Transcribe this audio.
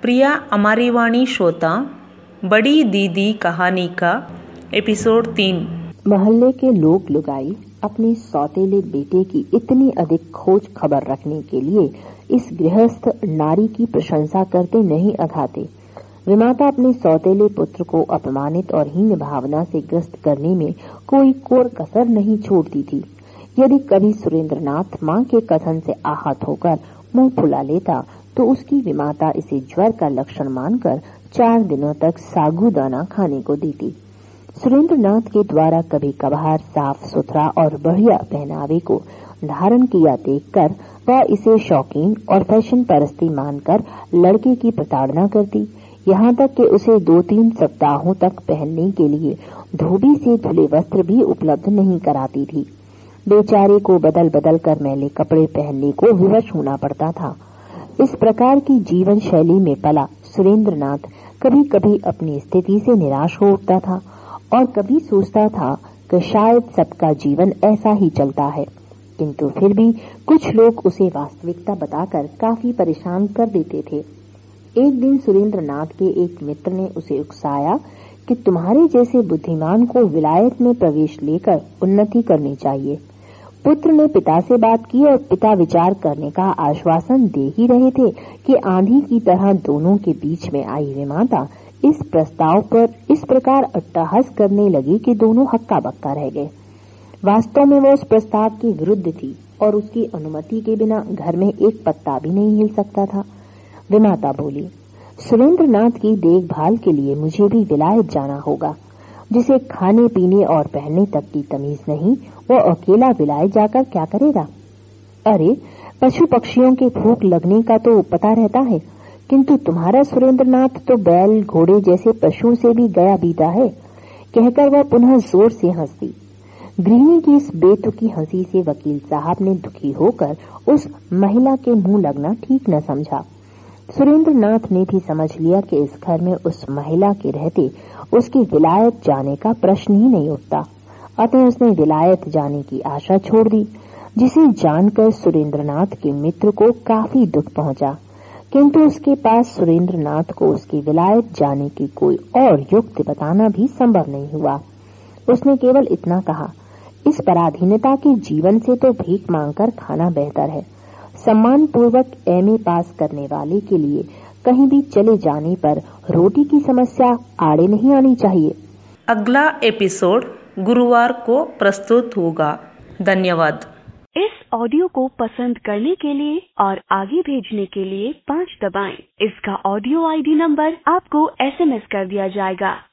प्रिया हमारी वाणी श्रोता, बड़ी दीदी कहानी का एपिसोड 3। मोहल्ले के लोग लुगाई अपने सौतेले बेटे की इतनी अधिक खोज खबर रखने के लिए इस गृहस्थ नारी की प्रशंसा करते नहीं अघाते। विमाता अपने सौतेले पुत्र को अपमानित और हीन भावना से ग्रस्त करने में कोई कोर कसर नहीं छोड़ती थी। यदि कभी सुरेंद्रनाथ मां के कथन से आहत होकर मुंह फुला लेता तो उसकी विमाता इसे ज्वर का लक्षण मानकर 4 दिनों तक सागूदाना खाने को देती। सुरेंद्रनाथ के द्वारा कभी कभार साफ सुथरा और बढ़िया पहनावे को धारण किया देखकर वह इसे शौकीन और फैशन परस्ती मानकर लड़के की प्रताड़ना करती। यहाँ तक कि उसे 2-3 सप्ताहों तक पहनने के लिए धोबी से धुले वस्त्र भी उपलब्ध नहीं कराती थी। बेचारे को बदल बदल कर मैले कपड़े पहनने को विवश होना पड़ता था। इस प्रकार की जीवन शैली में पला सुरेंद्रनाथ कभी कभी अपनी स्थिति से निराश हो उठता था और कभी सोचता था कि शायद सबका जीवन ऐसा ही चलता है, किंतु फिर भी कुछ लोग उसे वास्तविकता बताकर काफी परेशान कर देते थे। एक दिन सुरेंद्रनाथ के एक मित्र ने उसे उकसाया कि तुम्हारे जैसे बुद्धिमान को विलायत में प्रवेश लेकर उन्नति करनी चाहिए। पुत्र ने पिता से बात की और पिता विचार करने का आश्वासन दे ही रहे थे कि आंधी की तरह दोनों के बीच में आई विमाता इस प्रस्ताव पर इस प्रकार अट्टहास करने लगी कि दोनों हक्का बक्का रह गए। वास्तव में वो उस प्रस्ताव के विरुद्ध थी और उसकी अनुमति के बिना घर में एक पत्ता भी नहीं हिल सकता था। विमाता बोली, सुरेंद्रनाथ की देखभाल के लिए मुझे भी विलायत जाना होगा। जिसे खाने पीने और पहनने तक की तमीज नहीं, वो अकेला विलायत जाकर क्या करेगा? अरे, पशु पक्षियों के भूख लगने का तो पता रहता है, किंतु तुम्हारा सुरेंद्रनाथ तो बैल घोड़े जैसे पशुओं से भी गया बीता है। कहकर वह पुनः जोर से हंसी। गृहिणी की इस बेतुकी हंसी से वकील साहब ने दुखी होकर उस महिला के मुंह लगना ठीक न समझा। सुरेंद्रनाथ ने भी समझ लिया कि इस घर में उस महिला के रहते उसकी विलायत जाने का प्रश्न ही नहीं उठता। अतः उसने विलायत जाने की आशा छोड़ दी, जिसे जानकर सुरेंद्रनाथ के मित्र को काफी दुख पहुंचा, किंतु उसके पास सुरेंद्रनाथ को उसकी विलायत जाने की कोई और युक्ति बताना भी संभव नहीं हुआ। उसने केवल इतना कहा, इस पराधीनता के जीवन से तो भीख मांगकर खाना बेहतर है। सम्मान पूर्वक एमए पास करने वाले के लिए कहीं भी चले जाने पर रोटी की समस्या आड़े नहीं आनी चाहिए। अगला एपिसोड गुरुवार को प्रस्तुत होगा। धन्यवाद। इस ऑडियो को पसंद करने के लिए और आगे भेजने के लिए 5 दबाएं। इसका ऑडियो आईडी नंबर आपको SMS कर दिया जाएगा।